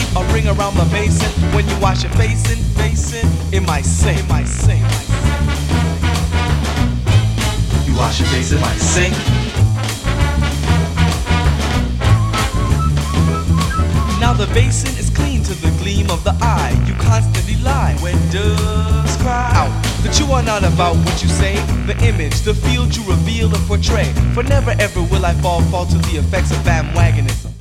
a ring around the basin. When you wash your face in, it might sing. You wash your face, it might sing. Now the basin is clean to the gleam of the eye. You constantly lie when doves cry out that you are not about what you say. The image, the field you reveal and portray. For never ever will I fall to the effects of bandwagonism.